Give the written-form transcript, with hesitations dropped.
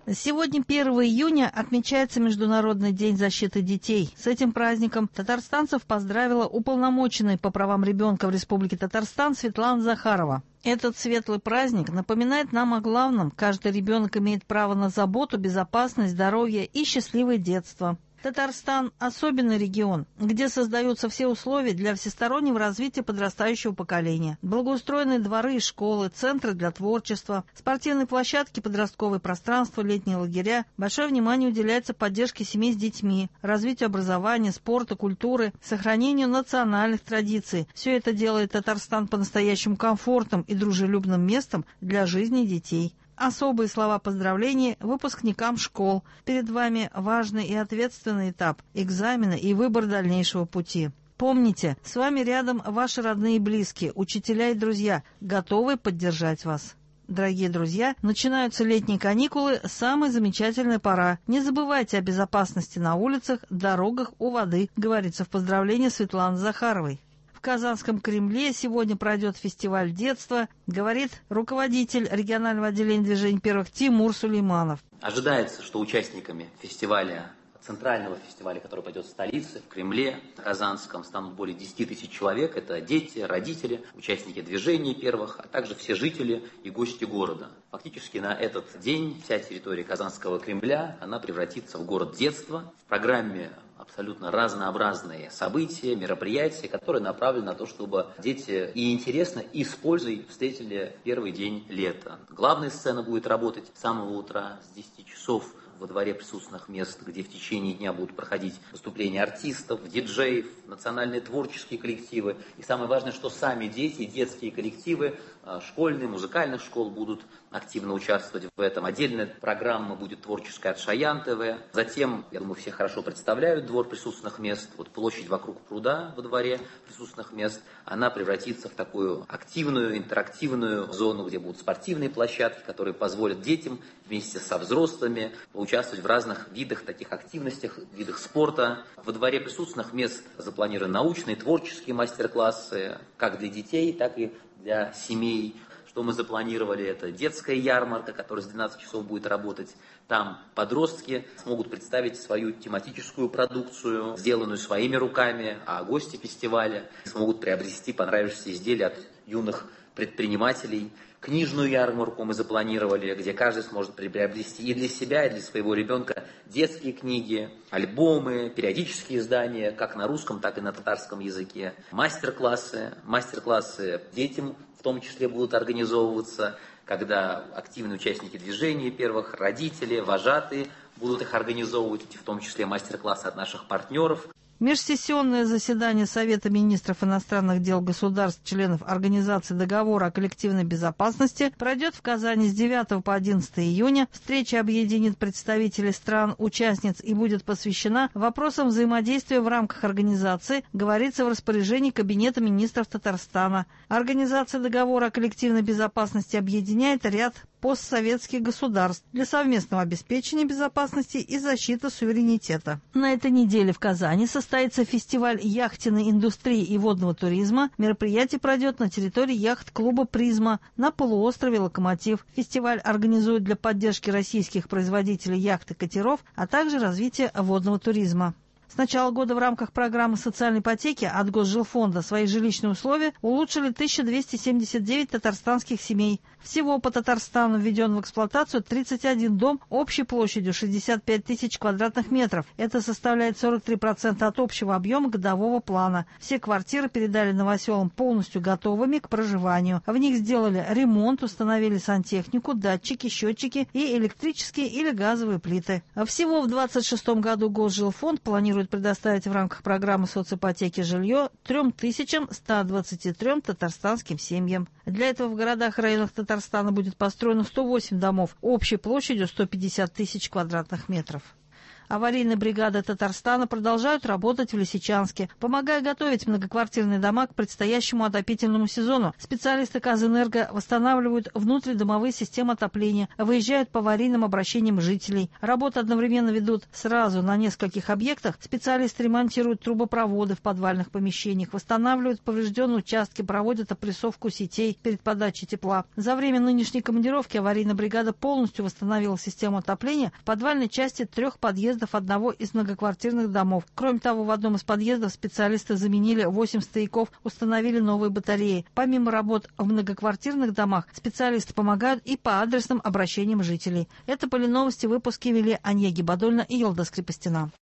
Сегодня, 1 июня, отмечается Международный день защиты детей. С этим праздником татарстанцев поздравила уполномоченная по правам ребенка в Республике Татарстан Светлана Захарова. Этот светлый праздник напоминает нам о главном. Каждый ребенок имеет право на заботу, безопасность, здоровье и счастливое детство. Татарстан – особенный регион, где создаются все условия для всестороннего развития подрастающего поколения. Благоустроенные дворы и школы, центры для творчества, спортивные площадки, подростковые пространства, летние лагеря. Большое внимание уделяется поддержке семей с детьми, развитию образования, спорта, культуры, сохранению национальных традиций. Все это делает Татарстан по-настоящему комфортным и дружелюбным местом для жизни детей. Особые слова поздравления выпускникам школ. Перед вами важный и ответственный этап – экзамены и выбор дальнейшего пути. Помните, с вами рядом ваши родные и близкие, учителя и друзья, готовые поддержать вас. Дорогие друзья, начинаются летние каникулы, самая замечательная пора. Не забывайте о безопасности на улицах, дорогах, у воды, говорится в поздравлении Светланы Захаровой. В Казанском Кремле сегодня пройдет фестиваль детства, говорит руководитель регионального отделения движения первых Тимур Сулейманов. Ожидается, что участниками фестиваля, центрального фестиваля, который пойдет в столице, в Кремле, Казанском, станут более 10 тысяч человек. Это дети, родители, участники движения первых, а также все жители и гости города. Фактически на этот день вся территория Казанского Кремля, она превратится в город детства. В программе абсолютно разнообразные события, мероприятия, которые направлены на то, чтобы дети и интересно, и с пользой встретили первый день лета. Главная сцена будет работать с самого утра, с 10 часов, во дворе присутственных мест, где в течение дня будут проходить выступления артистов, диджеев, национальные творческие коллективы. И самое важное, что сами дети, детские коллективы, школьные, музыкальных школ будут активно участвовать в этом. Отдельная программа будет творческая от Шаян ТВ. Затем, я думаю, все хорошо представляют двор присутственных мест. Вот площадь вокруг пруда во дворе присутственных мест, она превратится в такую активную, интерактивную зону, где будут спортивные площадки, которые позволят детям вместе со взрослыми участвовать в разных видах таких активностях, видах спорта. Во дворе присутственных мест запланированы научные, творческие мастер-классы, как для детей, так и для семей. Что мы запланировали, это детская ярмарка, которая с 12 часов будет работать. Там подростки смогут представить свою тематическую продукцию, сделанную своими руками, а гости фестиваля смогут приобрести понравившиеся изделия от юных предпринимателей. Книжную ярмарку мы запланировали, где каждый сможет приобрести и для себя, и для своего ребенка детские книги, альбомы, периодические издания, как на русском, так и на татарском языке. Мастер-классы детям в том числе будут организовываться, когда активные участники движения первых, родители, вожатые будут их организовывать, в том числе мастер-классы от наших партнеров. Межсессионное заседание Совета министров иностранных дел государств, членов Организации договора о коллективной безопасности, пройдет в Казани с 9 по 11 июня. Встреча объединит представителей стран-участниц и будет посвящена вопросам взаимодействия в рамках организации, говорится в распоряжении Кабинета министров Татарстана. Организация договора о коллективной безопасности объединяет ряд постсоветских государств для совместного обеспечения безопасности и защиты суверенитета. На этой неделе в Казани состоится фестиваль яхтенной индустрии и водного туризма. Мероприятие пройдет на территории яхт-клуба «Призма» на полуострове Локомотив. Фестиваль организуют для поддержки российских производителей яхт и катеров, а также развития водного туризма. С начала года в рамках программы социальной ипотеки от Госжилфонда свои жилищные условия улучшили 1279 татарстанских семей. Всего по Татарстану введен в эксплуатацию 31 дом общей площадью 65 тысяч квадратных метров. Это составляет 43% от общего объема годового плана. Все квартиры передали новоселам полностью готовыми к проживанию. В них сделали ремонт, установили сантехнику, датчики, счетчики и электрические или газовые плиты. Всего в 2026 году Госжилфонд планирует предоставить в рамках программы соципотеки жилье 3123 татарстанским семьям. Для этого в городах и районах Татарстана будет построено 108 домов общей площадью 150 тысяч квадратных метров. Аварийные бригады Татарстана продолжают работать в Лисичанске, помогая готовить многоквартирные дома к предстоящему отопительному сезону. Специалисты Казэнерго восстанавливают внутридомовые системы отопления, выезжают по аварийным обращениям жителей. Работы одновременно ведут сразу на нескольких объектах. Специалисты ремонтируют трубопроводы в подвальных помещениях, восстанавливают поврежденные участки, проводят опрессовку сетей перед подачей тепла. За время нынешней командировки аварийная бригада полностью восстановила систему отопления в подвальной части 3 подъездов одного из многоквартирных домов. Кроме того, в одном из подъездов специалисты заменили 8 стояков, установили новые батареи. Помимо работ в многоквартирных домах, специалисты помогают и по адресным обращениям жителей. Это были новости. Выпуски вели Анья Гибадольна и Йолдас Крепостина.